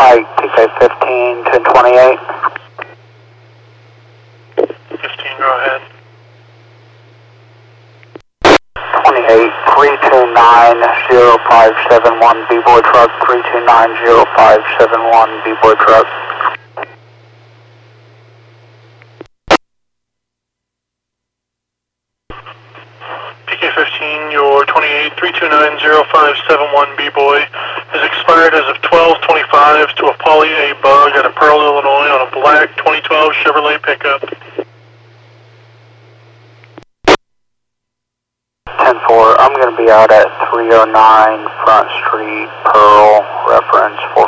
Pike, TK15, 1028. 15, go ahead. 28, 3290571 B-Boy truck, 3290571 B-Boy truck. PK15, your 28, 3290571 B-Boy is expired as of 12/25 to a Poly A bug at a Pearl, Illinois on a black 2012 Chevrolet pickup. 10-4, I'm going to be out at 309 Front Street, Pearl, reference 4.